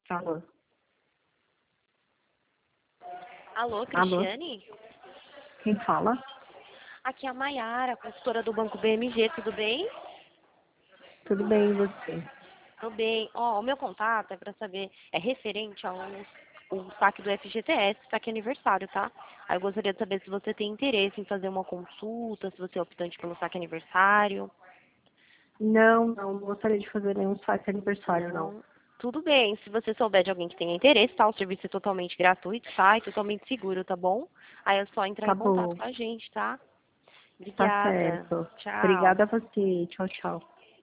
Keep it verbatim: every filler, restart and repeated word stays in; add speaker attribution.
Speaker 1: Alô?
Speaker 2: Alô,
Speaker 1: Alô?
Speaker 2: Cristiane?
Speaker 1: Quem fala?
Speaker 2: Aqui é a Maiara, consultora do Banco B M G, tudo bem?
Speaker 1: Tudo bem, e você?
Speaker 2: Tudo bem. Ó, o meu contato é para saber, é referente ao o saque do F G T S, saque aniversário, tá? Aí eu gostaria de saber se você tem interesse em fazer uma consulta, se você é optante pelo saque aniversário.
Speaker 1: Não, não, não gostaria de fazer nenhum saque aniversário, não.
Speaker 2: Não. Tudo bem, se você souber de alguém que tenha interesse, tá? O serviço é totalmente gratuito, tá? E totalmente seguro, tá bom? Aí é só entrar
Speaker 1: Tá
Speaker 2: em contato
Speaker 1: bom,
Speaker 2: com a gente, tá?
Speaker 1: tá
Speaker 2: Obrigada.
Speaker 1: certo.
Speaker 2: Tchau.
Speaker 1: Obrigada a você. Tchau, tchau.